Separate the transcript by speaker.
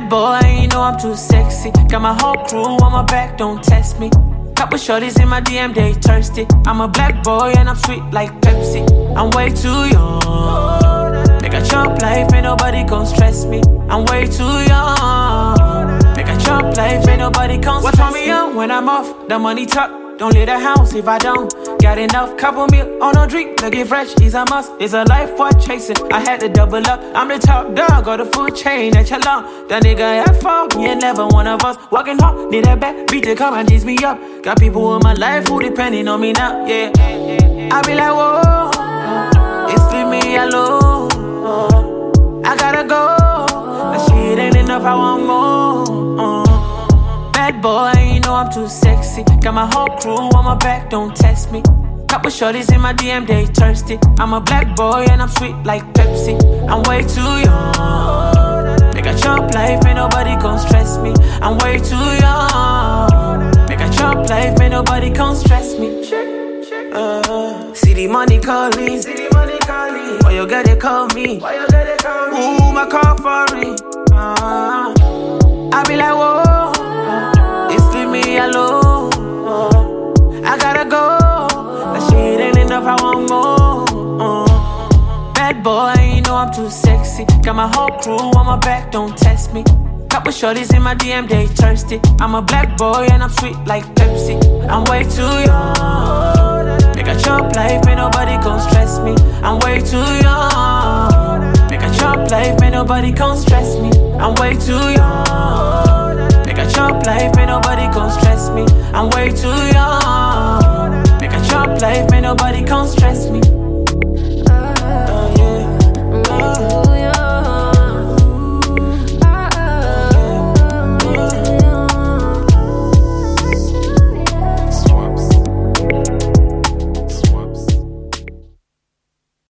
Speaker 1: Bad boy, you know I'm too sexy. Got my whole crew on my back, don't test me. Couple shorties in my DM, they thirsty. I'm a black boy and I'm sweet like Pepsi. I'm way too young. Make a chump life, ain't nobody gon' stress me. I'm way too young. Make a chump life, ain't nobody gon' stress me. Watch me young when I'm off, the money talk. Don't leave the house if I don't. Got enough, couple meal on a drink. Looking fresh, is a must. It's a life worth chasing. I had to double up. I'm the top dog, got the food chain at your long. That nigga at fault, he ain't never one of us. Walking hard, need a back, beat to come and tease me up. Got people in my life who depending on me now, yeah. I be like, whoa, it's leave me alone. I gotta go, that shit ain't enough, I want more. Bad boy, you know I'm too sexy. Got my whole crew on my back, don't test me. Couple shorties in my DM, they thirsty. I'm a black boy and I'm sweet like Pepsi. I'm way too young. Make a chump life, ain't nobody gon' stress me. I'm way too young. Make a chump life, ain't nobody gon' stress me. See the money calling. Why you gotta call me? Ooh, my car foreign. I be like, whoa, it's leave me alone. I gotta go, that shit ain't enough, I want more. Bad boy, you know I'm too sexy. Got my whole crew on my back, don't test me. Couple shorties in my DM, they thirsty. I'm a black boy and I'm sweet like Pepsi. I'm way too young. Make a chump life, ain't nobody gon' stress me. I'm way too young. Make a chump life, ain't nobody gon' stress me. I'm way too young. Make a chump life, ain't nobody gon' stress me. I'm way too young. Make a chump life,